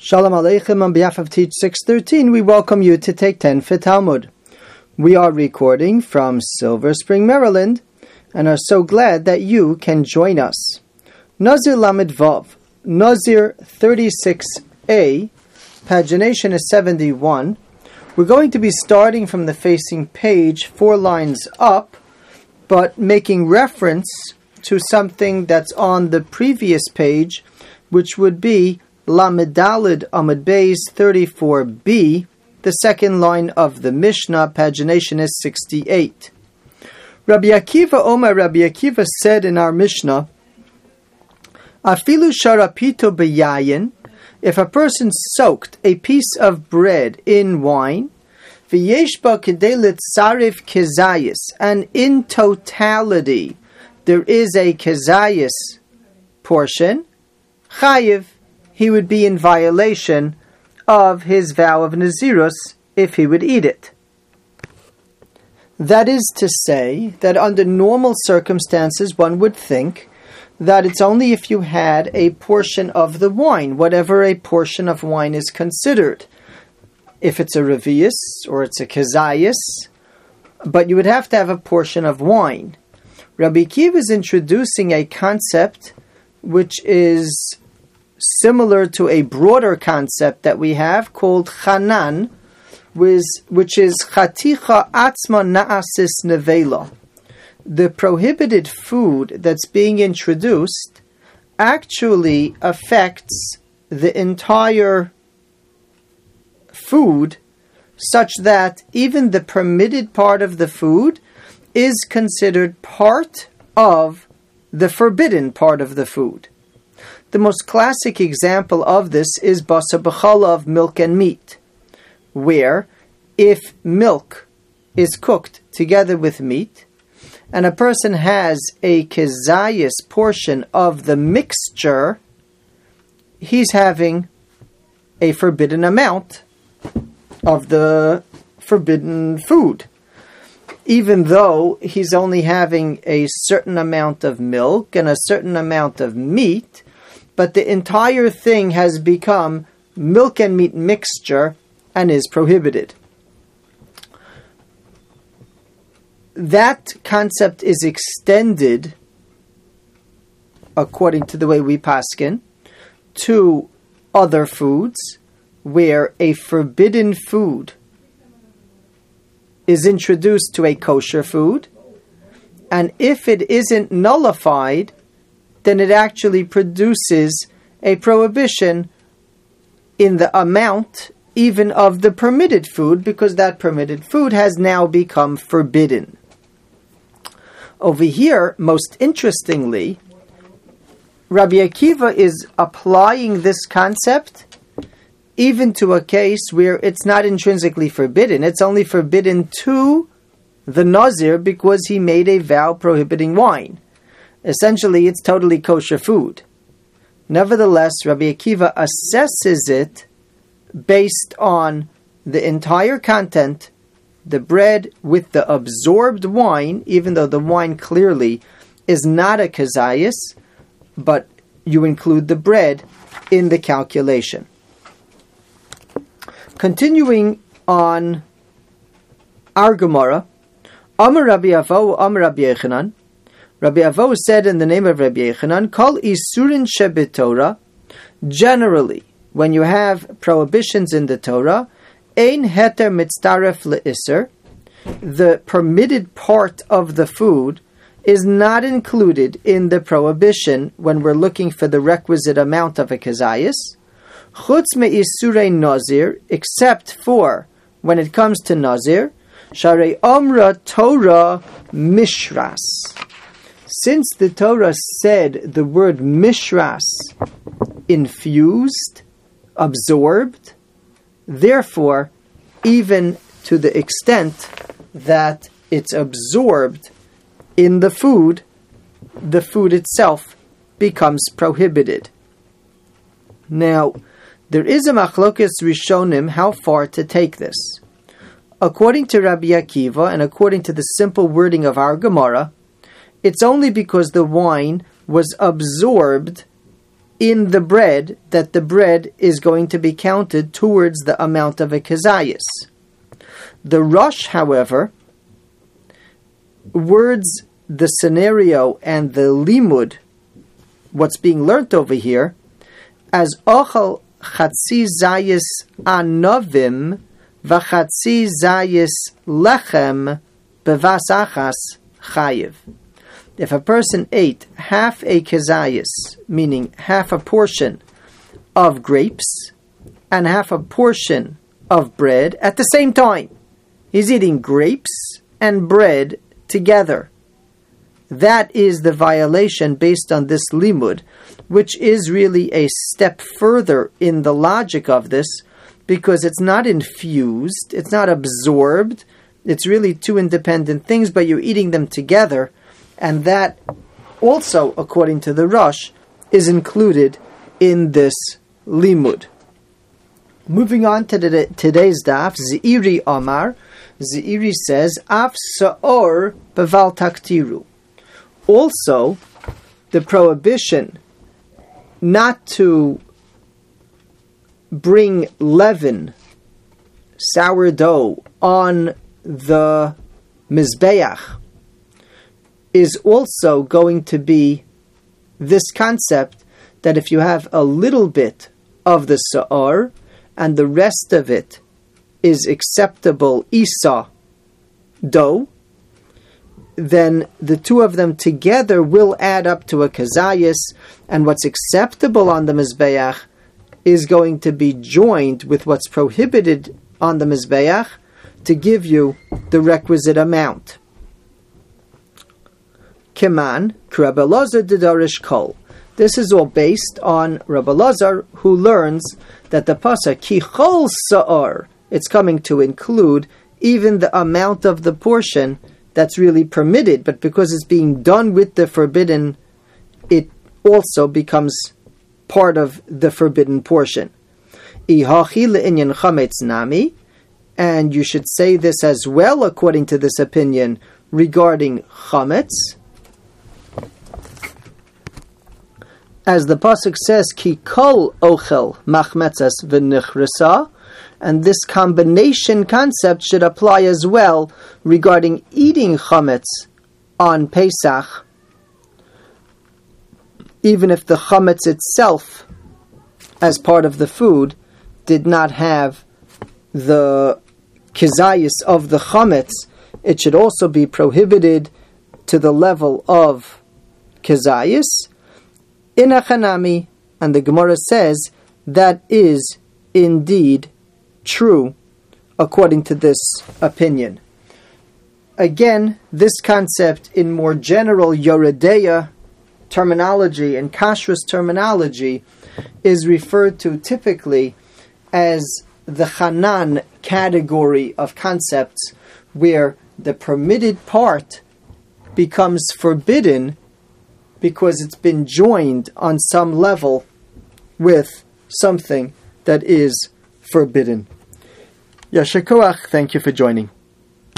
Shalom Aleichem. On behalf of Teach 613, we welcome you to Take 10 for Talmud. We are recording from Silver Spring, Maryland, and are so glad that you can join us. Nazir Lamed Vav, Nazir 36a, pagination is 71. We're going to be starting from the facing page 4 lines up, but making reference to something that's on the previous page, which would be Lamed Daled Amud Beis 34b, the second line of the Mishnah. Pagination is 68. Rabbi Akiva said in our Mishnah, Afilu sharapito beyayin, if a person soaked a piece of bread in wine, v'yesh ba kedei litzarif kezayis, and in totality there is a kezayis portion, chayiv, he would be in violation of his vow of Nazirus if he would eat it. That is to say that under normal circumstances one would think that it's only if you had a portion of the wine, whatever a portion of wine is considered. If it's a revius or it's a kezayis, but you would have to have a portion of wine. Rabbi Akiva is introducing a concept which is similar to a broader concept that we have called chanan, which is chaticha atzma na'asis nevela. The prohibited food that's being introduced actually affects the entire food, such that even the permitted part of the food is considered part of the forbidden part of the food. The most classic example of this is basar b'chala, of milk and meat, where if milk is cooked together with meat, and a person has a kezayis portion of the mixture, he's having a forbidden amount of the forbidden food. Even though he's only having a certain amount of milk and a certain amount of meat, but the entire thing has become milk and meat mixture and is prohibited. That concept is extended, according to the way we paskin, to other foods, where a forbidden food is introduced to a kosher food, and if it isn't nullified, then it actually produces a prohibition in the amount even of the permitted food, because that permitted food has now become forbidden. Over here, most interestingly, Rabbi Akiva is applying this concept even to a case where it's not intrinsically forbidden. It's only forbidden to the Nazir because he made a vow prohibiting wine. Essentially, it's totally kosher food. Nevertheless, Rabbi Akiva assesses it based on the entire content, the bread with the absorbed wine, even though the wine clearly is not a kezayis, but you include the bread in the calculation. Continuing on our Gemara, Amar Rabbi Avo, Amar Rabbi Yechanan. Rabbi Avo said in the name of Rabbi Yechanan, Kol isurin shebetorah, generally, when you have prohibitions in the Torah, ein heter mitztaref le'iser, the permitted part of the food is not included in the prohibition when we're looking for the requisite amount of a kezayis, chutz me'isurei nazir, except for when it comes to nazir, sharei amra Torah mishras. Since the Torah said the word mishras, infused, absorbed, therefore, even to the extent that it's absorbed in the food itself becomes prohibited. Now, there is a machlokes rishonim how far to take this. According to Rabbi Akiva, and according to the simple wording of our Gemara, it's only because the wine was absorbed in the bread that the bread is going to be counted towards the amount of a kezayis. The Rosh, however, words the scenario and the limud, what's being learnt over here, as ochel chatzi zayis anovim v'chatzi zayis lechem bevas achas chayiv. If a person ate half a kezayis, meaning half a portion of grapes and half a portion of bread at the same time, he's eating grapes and bread together. That is the violation based on this limud, which is really a step further in the logic of this, because it's not infused, it's not absorbed, it's really two independent things, but you're eating them together, and that also, according to the Rosh, is included in this limud. Moving on to today's daf, Zeiri Omar, Zeiri says, Af sa'or beval taktiru. Also, the prohibition not to bring leaven, sourdough, on the mizbeach is also going to be this concept that if you have a little bit of the sa'or and the rest of it is acceptable isa dough, then the two of them together will add up to a kezayis, and what's acceptable on the mizbeach is going to be joined with what's prohibited on the mizbeach to give you the requisite amount. Keman, Rabbi Elazar Didarish Kol. This is all based on Rabbi Elazar, who learns that the pasuk ki chol sa'or, it's coming to include even the amount of the portion that's really permitted, but because it's being done with the forbidden, it also becomes part of the forbidden portion. Ihachi le'inyan chametz nami, and you should say this as well according to this opinion regarding chametz. As the pasuk says, ki kol ochel machmetzas v'nichrasa, and this combination concept should apply as well regarding eating chametz on Pesach, even if the chametz itself, as part of the food, did not have the kezayis of the chametz, it should also be prohibited to the level of kezayis. In Achanami, and the Gemara says that is indeed true according to this opinion. Again, this concept in more general Yoredeya terminology and Kashrus terminology is referred to typically as the Hanan category of concepts, where the permitted part becomes forbidden because it's been joined on some level with something that is forbidden. Yasher koach, thank you for joining.